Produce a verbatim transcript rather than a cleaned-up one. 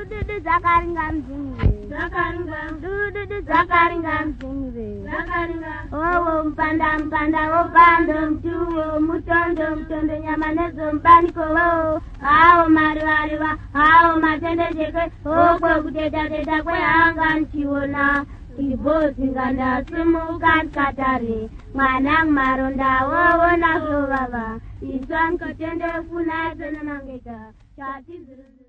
dudu zakaringa mzimire zakaringa dudu zakaringa mzimire zakaringa oh mpanda mpanda opando mtuo mutondo mtondo nyama nezo mbaniko oh hao mariwariwa hao matende jeke okwe kuteta teta kwe hanga nchiona ibozi nganda sumuka katare mwana maronda wowo na baba iswan kotende kuna zena mangeka chati zuru